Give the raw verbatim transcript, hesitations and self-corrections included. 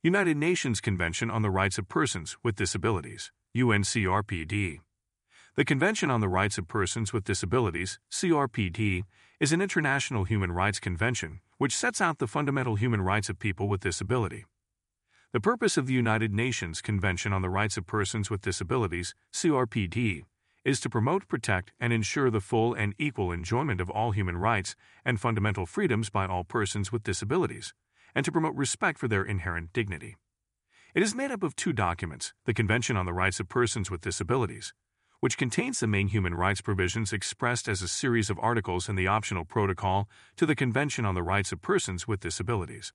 United Nations Convention on the Rights of Persons with Disabilities, U N C R P D. The Convention on the Rights of Persons with Disabilities, C R P D, is an international human rights convention which sets out the fundamental human rights of people with disability. The purpose of the United Nations Convention on the Rights of Persons with Disabilities, C R P D, is to promote, protect, and ensure the full and equal enjoyment of all human rights and fundamental freedoms by all persons with disabilities, and to promote respect for their inherent dignity. It is made up of two documents, the Convention on the Rights of Persons with Disabilities, which contains the main human rights provisions expressed as a series of articles, and the optional protocol to the Convention on the Rights of Persons with Disabilities.